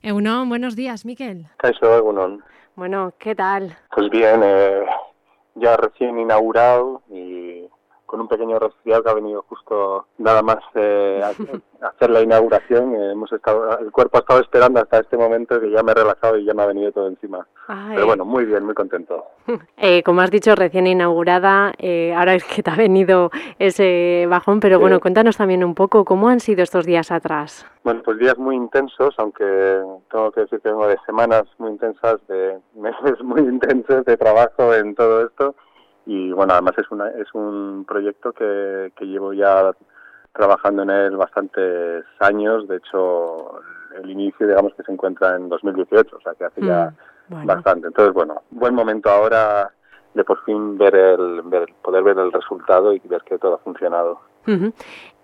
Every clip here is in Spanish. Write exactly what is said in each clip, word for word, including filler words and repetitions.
Egunon, buenos días, Miquel. Kaixo, egunon. Bueno, ¿qué tal? Pues bien, eh, ya recién inaugurado y con un pequeño resfriado que ha venido justo nada más eh, a, a hacer la inauguración. Eh, hemos estado, el cuerpo ha estado esperando hasta este momento que ya me he relajado y ya me ha venido todo encima. Ay. Pero bueno, muy bien, muy contento. Eh, como has dicho, recién inaugurada, eh, ahora es que te ha venido ese bajón, pero Sí. bueno, cuéntanos también un poco cómo han sido estos días atrás. Bueno, pues días muy intensos, aunque tengo que decir que vengo de semanas muy intensas, de meses muy intensos de trabajo en todo esto. Y bueno, además es una es un proyecto que, que llevo ya trabajando en él bastantes años. De hecho, el inicio, digamos, que se encuentra en dos mil dieciocho, o sea que hace ya mm, bueno. bastante. Entonces, bueno, buen momento ahora de por fin ver el ver poder ver el resultado y ver que todo ha funcionado. Uh-huh.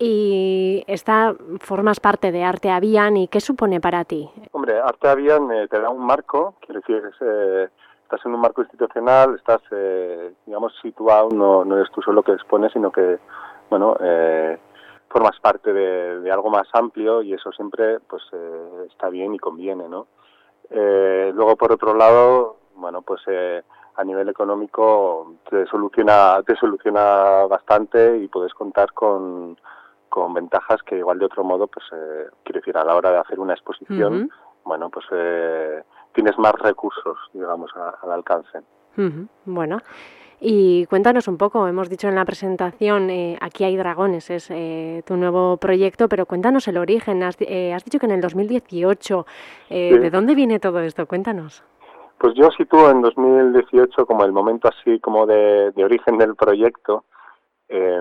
Y esta formas parte de Arte Avian, ¿y qué supone para ti? Hombre, Arte Avian eh, te da un marco, quiere decir que eh, estás en un marco institucional, estás, eh, digamos, situado, no, no eres tú solo que expones, sino que, bueno, eh, formas parte de, de algo más amplio y eso siempre, pues, eh, está bien y conviene, ¿no? Eh, luego, por otro lado, bueno, pues eh, a nivel económico te soluciona, te soluciona bastante y puedes contar con, con ventajas que igual de otro modo, pues, eh, quiero decir, a la hora de hacer una exposición, uh-huh. bueno, pues eh, tienes más recursos, digamos, a, al alcance. Uh-huh. Bueno, y cuéntanos un poco, hemos dicho en la presentación, eh, Aquí hay dragones, es eh, tu nuevo proyecto, pero cuéntanos el origen. Has, eh, has dicho que en el dos mil dieciocho, eh, sí. ¿De dónde viene todo esto? Cuéntanos. Pues yo sitúo en dos mil dieciocho como el momento así como de, de origen del proyecto, eh,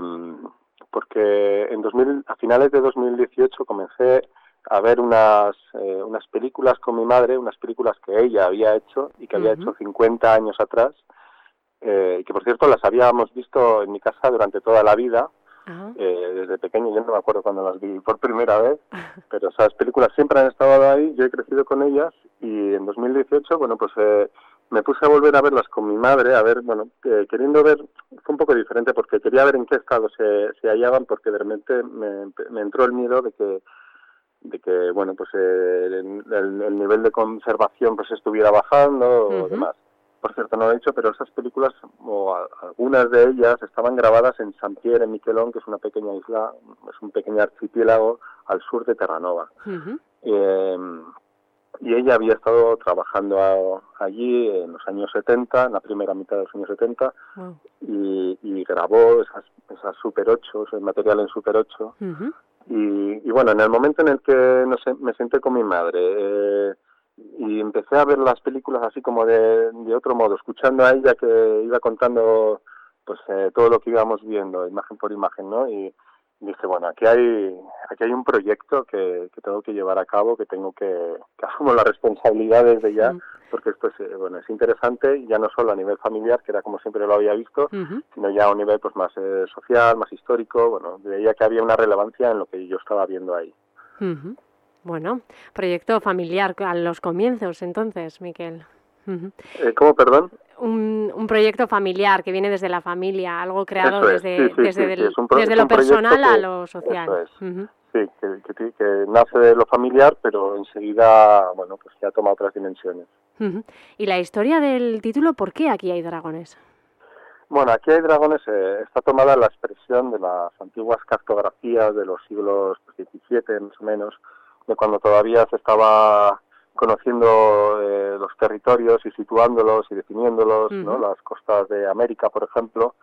porque en dos mil, a finales de dos mil dieciocho comencé a ver unas, eh, unas películas con mi madre, unas películas que ella había hecho y que había uh-huh. hecho cincuenta años atrás, eh, y que por cierto las habíamos visto en mi casa durante toda la vida. Uh-huh. Eh, desde pequeño, yo no me acuerdo cuando las vi por primera vez, pero esas películas siempre han estado ahí, yo he crecido con ellas y en dos mil dieciocho, bueno, pues eh, me puse a volver a verlas con mi madre, a ver, bueno, eh, queriendo ver, fue un poco diferente porque quería ver en qué estado se, se hallaban, porque de repente me, me entró el miedo de que, de que bueno, pues eh, el, el, el nivel de conservación pues estuviera bajando uh-huh. o demás. Por cierto, no lo he dicho, pero esas películas, o a, algunas de ellas, estaban grabadas en Saint-Pierre en Miquelon, que es una pequeña isla, es un pequeño archipiélago al sur de Terranova. Uh-huh. Eh, y ella había estado trabajando a, allí en los años setenta, en la primera mitad de los años setenta, wow. y, y grabó esas, esas Super ocho, ese material en Super ocho. Uh-huh. y, y bueno, en el momento en el que no sé, me senté con mi madre, eh, y empecé a ver las películas así como de, de otro modo, escuchando a ella que iba contando pues eh, todo lo que íbamos viendo, imagen por imagen, ¿no? Y dije, bueno, aquí hay aquí hay un proyecto que, que tengo que llevar a cabo, que tengo que, que asumo las responsabilidades de ya, porque esto es, bueno, es interesante, ya no solo a nivel familiar, que era como siempre lo había visto, uh-huh. sino ya a un nivel pues más eh, social, más histórico, bueno, veía que había una relevancia en lo que yo estaba viendo ahí. Uh-huh. Bueno, proyecto familiar a los comienzos, entonces, Miquel. Uh-huh. Eh, ¿Cómo, perdón? Un, un proyecto familiar que viene desde la familia, algo creado eso es. desde, sí, sí, desde, sí, del, sí. Es un pro, desde es lo un personal que, a lo social. Eso es. Uh-huh. Sí, que, que, que nace de lo familiar, pero enseguida, bueno, pues ya toma otras dimensiones. Uh-huh. ¿Y la historia del título, por qué Aquí hay dragones? Bueno, Aquí hay dragones eh, está tomada la expresión de las antiguas cartografías de los siglos diecisiete, más o menos, de cuando todavía se estaba conociendo eh, los territorios y situándolos y definiéndolos, uh-huh. ¿no? Las costas de América, por ejemplo.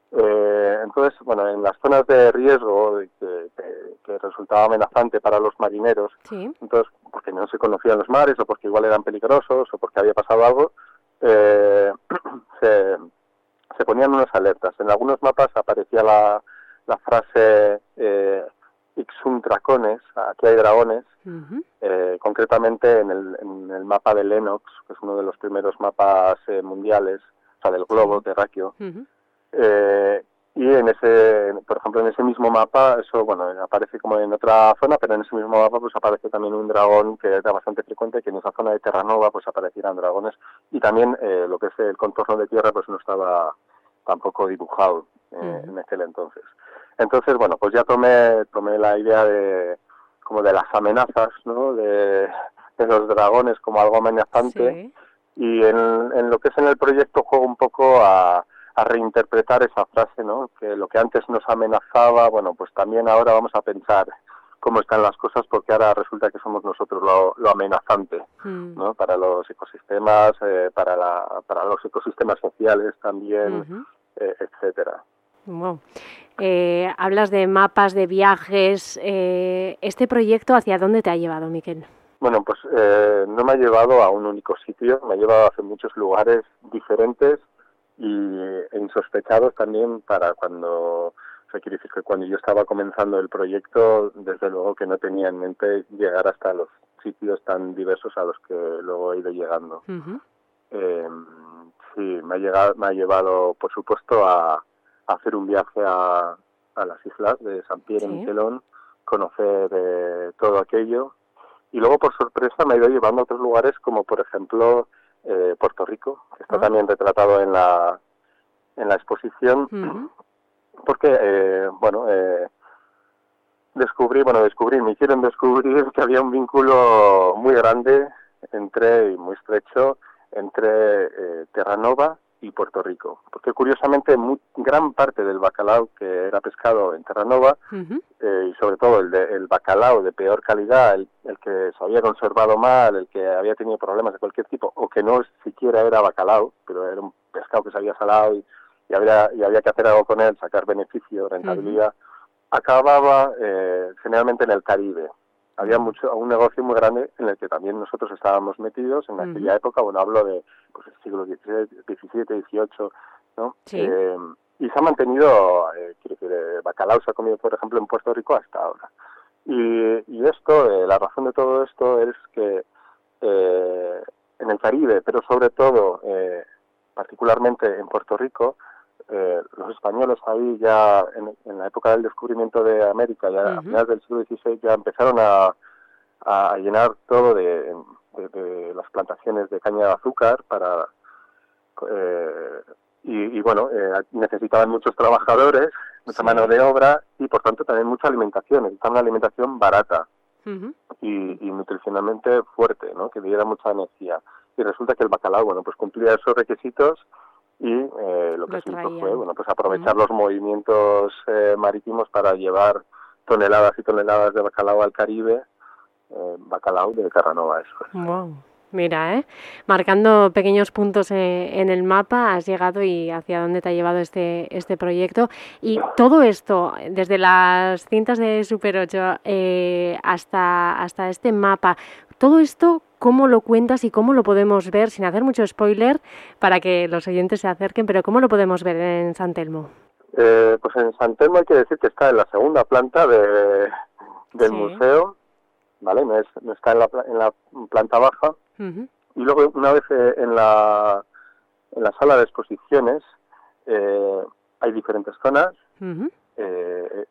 Eh, entonces, bueno, en las zonas de riesgo que, que, que resultaba amenazante para los marineros, sí. entonces, porque no se conocían los mares o porque igual eran peligrosos o porque había pasado algo, eh, se... se ponían unas alertas. En algunos mapas aparecía la, la frase eh, Ixum dracones, aquí hay dragones, uh-huh. eh, concretamente en el, en el mapa de Lennox, que es uno de los primeros mapas eh, mundiales, o sea, del globo sí. terráqueo. Uh-huh. eh, y en ese, por ejemplo, en ese mismo mapa, eso, bueno, aparece como en otra zona, pero en ese mismo mapa pues aparece también un dragón que era bastante frecuente, que en esa zona de Terranova pues aparecieran dragones, y también eh, lo que es el contorno de tierra pues no estaba tampoco dibujado eh, uh-huh. en aquel entonces. Entonces, bueno, pues ya tomé tomé la idea de como de las amenazas, ¿no? De, de los dragones como algo amenazante. Sí. Y en, en lo que es en el proyecto juego un poco a, a reinterpretar esa frase, ¿no? Que lo que antes nos amenazaba, bueno, pues también ahora vamos a pensar cómo están las cosas, porque ahora resulta que somos nosotros lo, lo amenazante, Mm. ¿no? Para los ecosistemas, eh, para, la, para los ecosistemas sociales también, Uh-huh. eh, etcétera. Wow. Eh, hablas de mapas, de viajes. Eh, ¿Este proyecto hacia dónde te ha llevado, Miquel? Bueno, pues eh, no me ha llevado a un único sitio, me ha llevado a hacer muchos lugares diferentes y e insospechados también para cuando, o sea, quiere decir que cuando yo estaba comenzando el proyecto, desde luego que no tenía en mente llegar hasta los sitios tan diversos a los que luego he ido llegando. Uh-huh. Eh, sí, me ha, llegado, me ha llevado, por supuesto, a, a hacer un viaje a, a las islas de San Pierre y Sí. Miquelón, conocer eh, todo aquello. Y luego, por sorpresa, me ha ido llevando a otros lugares como, por ejemplo, eh, Puerto Rico, que está Ah. también retratado en la en la exposición, Uh-huh. porque, eh, bueno, eh, descubrí, bueno, descubrí, me hicieron descubrir que había un vínculo muy grande entre, y muy estrecho, entre eh, Terranova y Puerto Rico. Porque, curiosamente, muy, gran parte del bacalao que era pescado en Terranova, Uh-huh. Eh, y sobre todo el, de, el bacalao de peor calidad, el, el que se había conservado mal, el que había tenido problemas de cualquier tipo, o que no siquiera era bacalao, pero era un pescado que se había salado y, y, había, y había que hacer algo con él, sacar beneficio, rentabilidad, uh-huh. acababa eh, generalmente en el Caribe. Había uh-huh. mucho un negocio muy grande en el que también nosotros estábamos metidos en aquella uh-huh. época, bueno, hablo de pues, el siglo diecisiete, dieciocho, ¿no? Sí. Eh, y se ha mantenido, eh, quiero decir, eh, bacalao se ha comido, por ejemplo, en Puerto Rico hasta ahora. Y, y esto, eh, la razón de todo esto es que eh, en el Caribe, pero sobre todo, eh, particularmente en Puerto Rico, eh, los españoles ahí ya, en, en la época del descubrimiento de América, ya uh-huh. a finales del siglo dieciséis, ya empezaron a, a llenar todo de, de, de las plantaciones de caña de azúcar para... Eh, Y, y bueno, eh, necesitaban muchos trabajadores, mucha sí. mano de obra y por tanto también mucha alimentación, necesitaban una alimentación barata uh-huh. y, y nutricionalmente fuerte, ¿no? Que diera mucha energía. Y resulta que el bacalao, bueno, pues cumplía esos requisitos y eh, lo que lo se hizo fue, bueno, pues aprovechar uh-huh. los movimientos eh, marítimos para llevar toneladas y toneladas de bacalao al Caribe, eh, bacalao de Terranova, eso es. Wow. Mira, ¿eh? Marcando pequeños puntos eh, en el mapa has llegado y hacia dónde te ha llevado este, este proyecto. Y todo esto, desde las cintas de Super ocho eh, hasta, hasta este mapa, todo esto, ¿cómo lo cuentas y cómo lo podemos ver, sin hacer mucho spoiler, para que los oyentes se acerquen, pero cómo lo podemos ver en San Telmo? Eh, pues en San Telmo hay que decir que está en la segunda planta de, del sí. museo, ¿vale? No, es, no está en la, en la planta baja. Uh-huh. Y luego, una vez eh, en la en la sala de exposiciones, eh, hay diferentes zonas. Uh-huh. eh,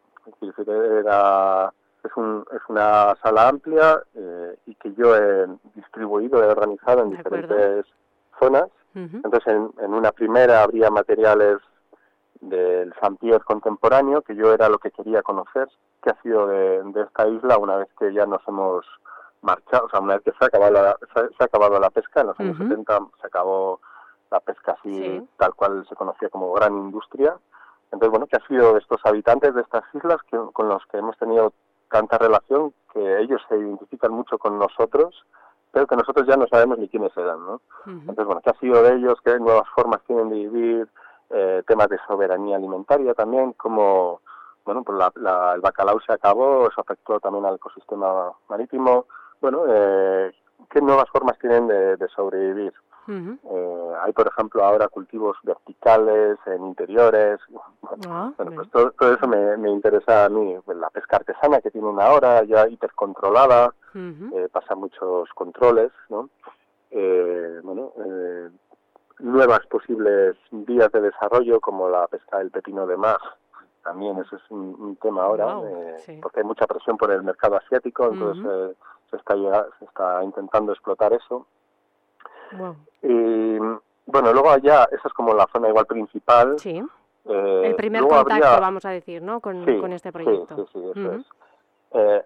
era, es, un, es una sala amplia eh, y que yo he distribuido, he organizado en de diferentes acuerdo. zonas. Uh-huh. Entonces, en, en una primera habría materiales del San Pierre contemporáneo, que yo era lo que quería conocer, que ha sido de, de esta isla una vez que ya nos hemos marchado, o sea, una vez que se ha acabado la, se, se ha acabado la pesca, en los años uh-huh. setenta se acabó la pesca así, sí. tal cual se conocía como gran industria. Entonces, bueno, que ha sido de estos habitantes de estas islas que, con los que hemos tenido tanta relación, que ellos se identifican mucho con nosotros, pero que nosotros ya no sabemos ni quiénes eran, ¿no? Uh-huh. Entonces, bueno, que ha sido de ellos, qué nuevas formas tienen de vivir, eh, temas de soberanía alimentaria también, como... Bueno, pues la, la, el bacalao se acabó, eso afectó también al ecosistema marítimo. Bueno, eh, ¿qué nuevas formas tienen de, de sobrevivir? Uh-huh. Eh, hay, por ejemplo, ahora cultivos verticales en interiores. Ah, bueno, pues todo, todo eso me, me interesa a mí. Pues la pesca artesana, que tiene una hora ya hipercontrolada, uh-huh. eh, pasa muchos controles, ¿no? Eh, bueno, eh, nuevas posibles vías de desarrollo, como la pesca del pepino de mar. También eso es un, un tema ahora, wow, eh, sí. porque hay mucha presión por el mercado asiático, entonces uh-huh. eh, se, está, se está intentando explotar eso. Wow. Y bueno, luego allá, esa es como la zona igual principal. Sí, eh, el primer contacto, habría... vamos a decir, ¿no? Con, sí, con este proyecto. Sí, sí, sí, eso uh-huh. es. Eh,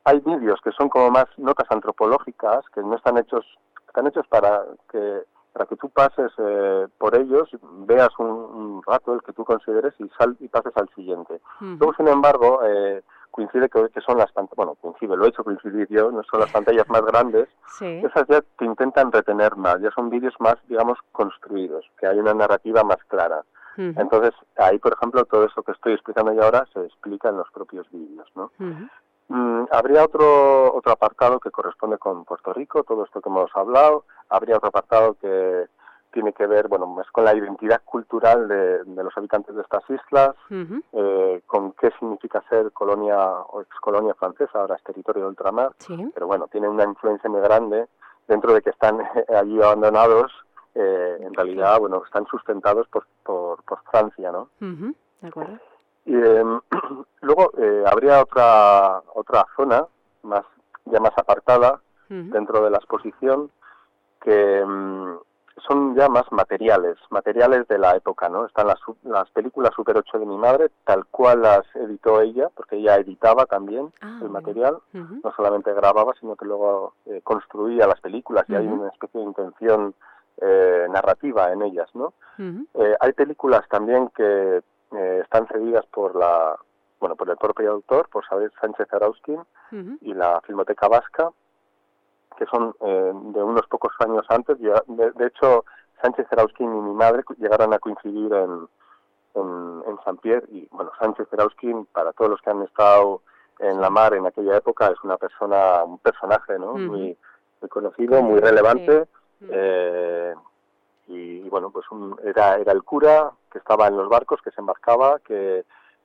hay vídeos que son como más notas antropológicas, que no están hechos, están hechos para que para que tú pases eh, por ellos, veas un, un rato el que tú consideres y sal y pases al siguiente. Uh-huh. Luego, sin embargo, eh, coincide que, que son las pantallas, bueno, coincide, lo he hecho coincidir yo, no son las pantallas más grandes, sí. Esas ya te intentan retener más, ya son vídeos más, digamos, construidos, que hay una narrativa más clara. Uh-huh. Entonces, ahí, por ejemplo, todo eso que estoy explicando yo ahora se explica en los propios vídeos, ¿no? Uh-huh. Mm, habría otro otro apartado que corresponde con Puerto Rico, todo esto que hemos hablado. Habría otro apartado que tiene que ver, bueno, más con la identidad cultural de, de los habitantes de estas islas, uh-huh. eh, con qué significa ser colonia o excolonia francesa, ahora es territorio de ultramar, sí. Pero bueno, tiene una influencia muy grande, dentro de que están allí abandonados, eh, en realidad, sí. Bueno, están sustentados por, por, por Francia, ¿no? Uh-huh. De acuerdo. Y eh, luego eh, habría otra otra zona más ya más apartada uh-huh. dentro de la exposición que um, son ya más materiales, materiales de la época, ¿no? Están las las películas Super ocho de mi madre, tal cual las editó ella, porque ella editaba también ah, el material, uh-huh. no solamente grababa, sino que luego eh, construía las películas y uh-huh. hay una especie de intención eh, narrativa en ellas, ¿no? Uh-huh. Eh, hay películas también que Eh, están cedidas por la bueno por el propio autor, por Isabel Sánchez Erauskin uh-huh. y la Filmoteca Vasca, que son eh, de unos pocos años antes. De, de hecho, Sánchez Erauskin y mi madre llegaron a coincidir en, en, en Saint-Pierre, y bueno, Sánchez Erauskin, para todos los que han estado en la mar en aquella época, es una persona, un personaje, ¿no? Uh-huh. muy, muy conocido, muy relevante. Sí. Eh, Y, y bueno, pues un, era era el cura que estaba en los barcos, que se embarcaba, que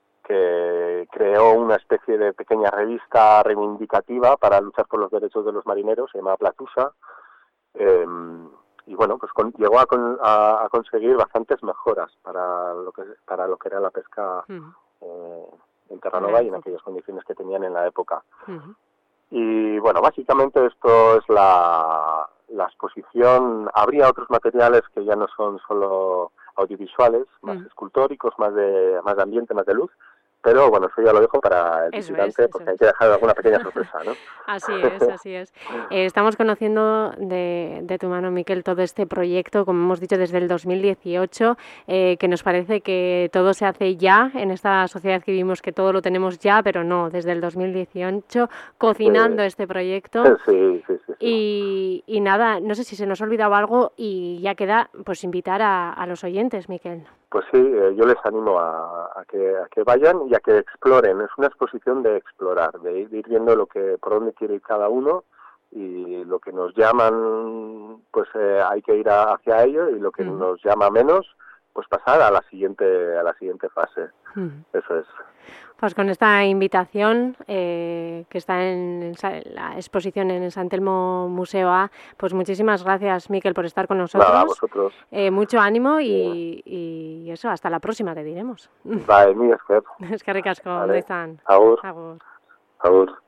que creó una especie de pequeña revista reivindicativa para luchar por los derechos de los marineros, se llamaba Platusa, eh, y bueno, pues con, llegó a, con, a, a conseguir bastantes mejoras para lo que para lo que era la pesca uh-huh. eh, en Terranova y en aquellas condiciones que tenían en la época. Uh-huh. Y bueno, básicamente esto es la, la exposición. Habría otros materiales que ya no son solo audiovisuales, más mm. escultóricos, más de más de ambiente, más de luz. Pero bueno, eso ya lo dejo para el eso visitante, es, porque hay es. que dejar alguna pequeña sorpresa, ¿no? Así es, así es. Eh, estamos conociendo de, de tu mano, Miquel, todo este proyecto, como hemos dicho, desde el dos mil dieciocho, eh, que nos parece que todo se hace ya, en esta sociedad que vivimos, que todo lo tenemos ya, pero no, desde el dos mil dieciocho, cocinando sí. este proyecto. Sí, sí, sí. sí. Y, y nada, no sé si se nos ha olvidado algo y ya queda pues invitar a, a los oyentes, Miquel. Pues sí, eh, yo les animo a, a, que, a que vayan y a que exploren. Es una exposición de explorar, de ir, de ir viendo lo que por dónde quiere ir cada uno, y lo que nos llaman, pues eh, hay que ir a, hacia ello, y lo que uh-huh. nos llama menos, pues pasar a la siguiente a la siguiente fase. Uh-huh. Eso es. Pues con esta invitación eh, que está en, en la exposición en el San Telmo Museo A, pues muchísimas gracias, Miquel, por estar con nosotros. Nada, a vosotros. Eh, mucho ánimo y, y eso, hasta la próxima, te diremos. Vale, mi esker. Eskerrik asko, ¿dónde están? Agur. Agur. Agur.